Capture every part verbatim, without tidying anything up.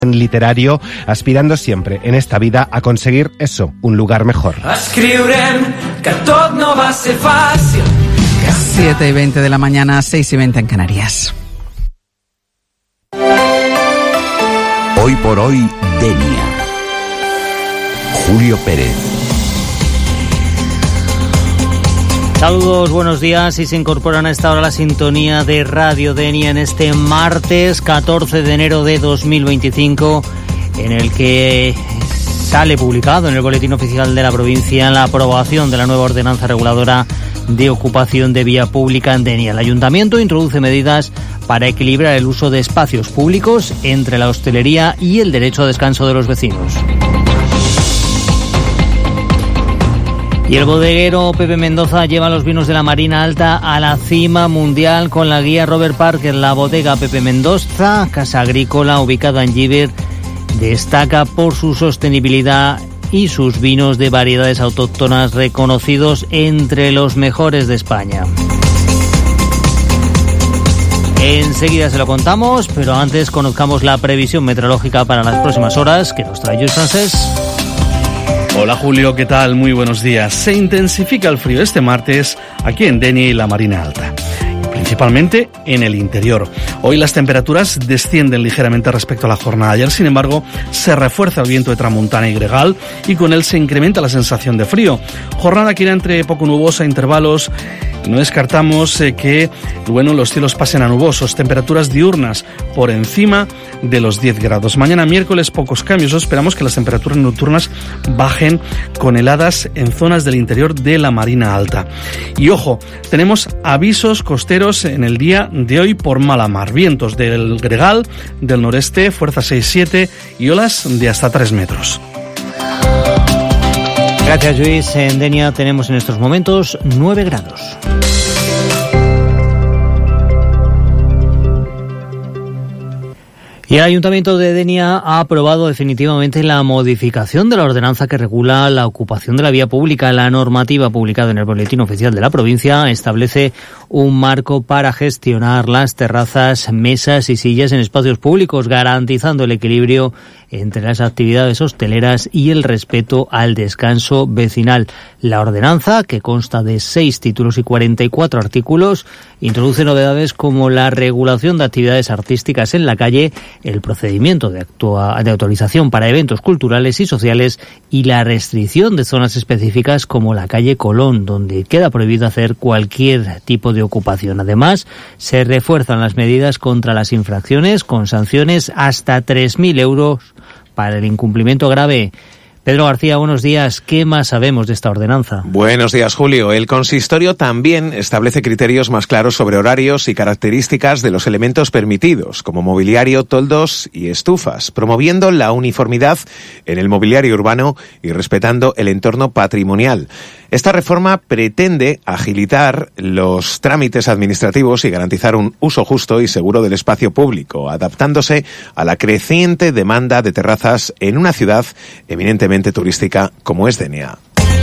literario, aspirando siempre en esta vida a conseguir eso, un lugar mejor. siete y veinte de la mañana, seis y veinte en Canarias. Hoy por hoy, Denia. Julio Pérez. Saludos, buenos días, y se incorporan a esta hora a la sintonía de Radio Denia en este martes catorce de enero de dos mil veinticinco, en el que sale publicado en el Boletín Oficial de la Provincia la aprobación de la nueva ordenanza reguladora de ocupación de vía pública en Denia. El Ayuntamiento introduce medidas para equilibrar el uso de espacios públicos entre la hostelería y el derecho a descanso de los vecinos. Y el bodeguero Pepe Mendoza lleva los vinos de la Marina Alta a la cima mundial con la guía Robert Parker. La bodega Pepe Mendoza, casa agrícola ubicada en Llíber, destaca por su sostenibilidad y sus vinos de variedades autóctonas reconocidos entre los mejores de España. Enseguida se lo contamos, pero antes conozcamos la previsión meteorológica para las próximas horas que nos trae Lluís Francés. Hola Julio, ¿qué tal? Muy buenos días. Se intensifica el frío este martes aquí en Denia y la Marina Alta, principalmente en el interior. Hoy las temperaturas descienden ligeramente respecto a la jornada de ayer, sin embargo, se refuerza el viento de tramontana y gregal y con él se incrementa la sensación de frío. Jornada que irá entre poco nubosa a intervalos. No descartamos eh, que bueno, los cielos pasen a nubosos, temperaturas diurnas por encima de los diez grados. Mañana miércoles pocos cambios, esperamos que las temperaturas nocturnas bajen con heladas en zonas del interior de la Marina Alta. Y ojo, tenemos avisos costeros en el día de hoy por mala mar, vientos del gregal, del noreste, fuerza seis siete y olas de hasta tres metros. Gracias, Luis. En Denia tenemos en estos momentos nueve grados. Y el Ayuntamiento de Denia ha aprobado definitivamente la modificación de la ordenanza que regula la ocupación de la vía pública. La normativa publicada en el Boletín Oficial de la Provincia establece un marco para gestionar las terrazas, mesas y sillas en espacios públicos, garantizando el equilibrio entre las actividades hosteleras y el respeto al descanso vecinal. La ordenanza, que consta de seis títulos y cuarenta y cuatro artículos, introduce novedades como la regulación de actividades artísticas en la calle, el procedimiento de, actua- de autorización para eventos culturales y sociales y la restricción de zonas específicas como la calle Colón, donde queda prohibido hacer cualquier tipo de ocupación. Además, se refuerzan las medidas contra las infracciones con sanciones hasta tres mil euros para el incumplimiento grave. Pedro García, buenos días. ¿Qué más sabemos de esta ordenanza? Buenos días, Julio. El consistorio también establece criterios más claros sobre horarios y características de los elementos permitidos, como mobiliario, toldos y estufas, promoviendo la uniformidad en el mobiliario urbano y respetando el entorno patrimonial. Esta reforma pretende agilitar los trámites administrativos y garantizar un uso justo y seguro del espacio público, adaptándose a la creciente demanda de terrazas en una ciudad eminentemente turística como es Denia.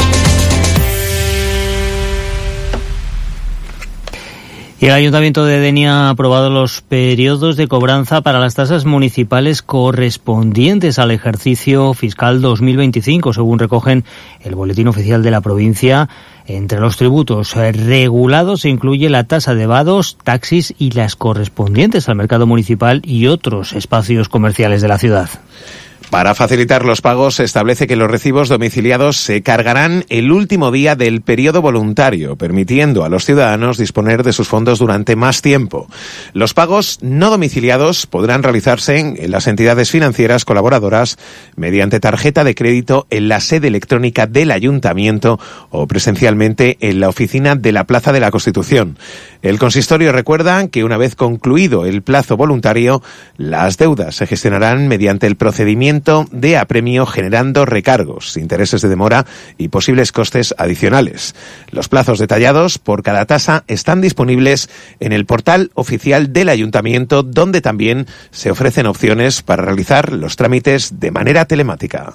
Y el Ayuntamiento de Denia ha aprobado los periodos de cobranza para las tasas municipales correspondientes al ejercicio fiscal dos mil veinticinco, según recogen el Boletín Oficial de la Provincia. Entre los tributos regulados se incluye la tasa de vados, taxis y las correspondientes al mercado municipal y otros espacios comerciales de la ciudad. Para facilitar los pagos, se establece que los recibos domiciliados se cargarán el último día del periodo voluntario, permitiendo a los ciudadanos disponer de sus fondos durante más tiempo. Los pagos no domiciliados podrán realizarse en las entidades financieras colaboradoras mediante tarjeta de crédito en la sede electrónica del Ayuntamiento o presencialmente en la oficina de la Plaza de la Constitución. El consistorio recuerda que una vez concluido el plazo voluntario, las deudas se gestionarán mediante el procedimiento de apremio, generando recargos, intereses de demora y posibles costes adicionales. Los plazos detallados por cada tasa están disponibles en el portal oficial del Ayuntamiento, donde también se ofrecen opciones para realizar los trámites de manera telemática.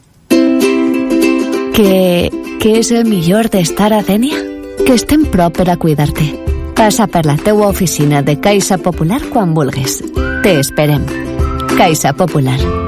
Què, què és el millor d'estar a Denia? Que estem prop per a cuidar-te. Passa per la teua oficina de Caixa Popular quan vulguis. Te esperem. Caixa Popular.